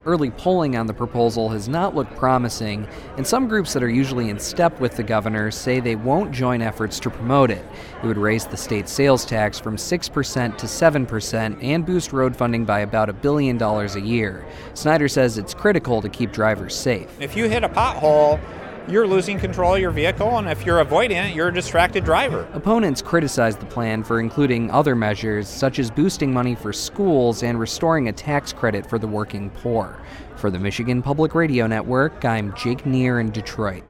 Early polling on the proposal has not looked promising, and some groups that are usually in step with the governor say they won't join efforts to promote it. It would raise the state sales tax from 6% to 7% and boost road funding by about $1 billion a year. Snyder says it's critical to keep drivers safe. If you hit a pothole, you're losing control of your vehicle, and if you're avoiding it, you're a distracted driver. Opponents criticize the plan for including other measures, such as boosting money for schools and restoring a tax credit for the working poor. For the Michigan Public Radio Network, I'm Jake Neer in Detroit.